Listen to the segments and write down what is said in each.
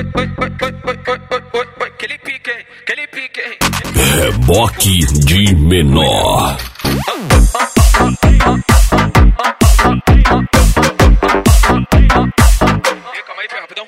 aquele pique, aquele pique. Reboque de menor. Calma aí, rapidão.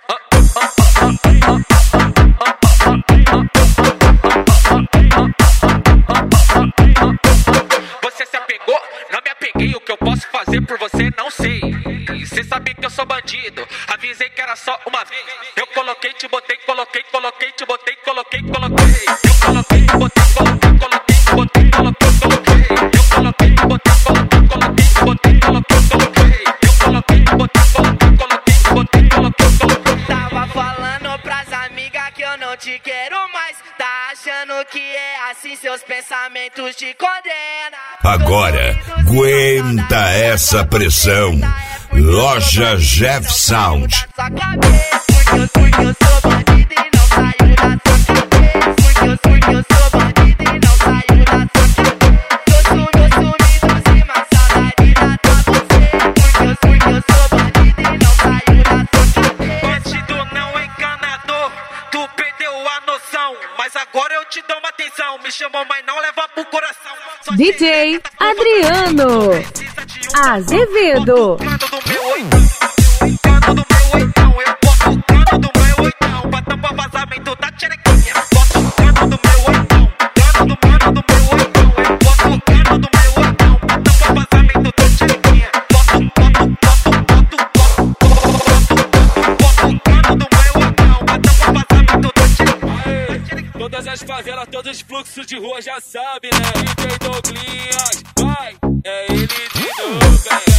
Você se apegou? Não me apeguei. O que eu posso fazer por você não sei. Cê sabe que eu sou bandido. Avisei que era só uma vez. Eu coloquei, te botei, coloquei, coloquei, te botei, coloquei, coloquei. Eu coloquei, te botei, coloquei, coloquei, te botei, coloquei, coloquei. Eu coloquei, te botei, coloquei, coloquei, te botei, coloquei, coloquei. Eu coloquei, te botei, coloquei, coloquei, te botei, coloquei, coloquei. Tava falando pras amigas que eu não te quero mais. Tá achando que é assim, seus pensamentos te condenam. Agora, aguenta essa pressão. Loja Jeff Sound. Porque eu sou bandido e não saio da sua cabeça. Porque eu sou bandido e não saio da sua cabeça. Tô sumido, se mais saudade dá pra você. Porque eu sou bandido e não saio da sua cabeça. Bandido não enganador, tu perdeu a noção. Mas agora eu te dou uma atenção. Me chamou, mas não leva pro coração. DJ Adriano Azevedo. Cano do meu oitão, eu boto o cano do meu oitão pra tampar vazamento da tcherequinha. Boto o cano do meu oitão, cano do meu oitão, eu boto o cano do meu oitão pra tampar vazamento da tcherequinha. Boto o cano do meu oitão pra tampar vazamento da tcherequinha. Todas as favelas, todos os fluxos de rua já sabem, né? DJ Douglinhas, vai, é ele de novo, velho.